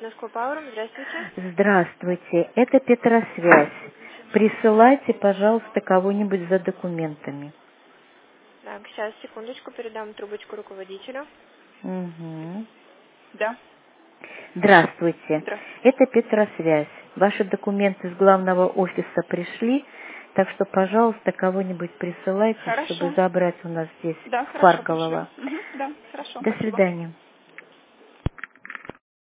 Fitness Club Aurum. Здравствуйте. Здравствуйте, это Петросвязь. Присылайте, пожалуйста, кого-нибудь за документами. Так, сейчас, секундочку, передам трубочку руководителю. Угу. Да. Здравствуйте, Здравствуйте. это Петросвязь. Ваши документы с главного офиса пришли, так что, пожалуйста, кого-нибудь присылайте, Хорошо. чтобы забрать у нас здесь Да, в хорошо, пришлю. Фарголово. Да, хорошо, До спасибо. свидания.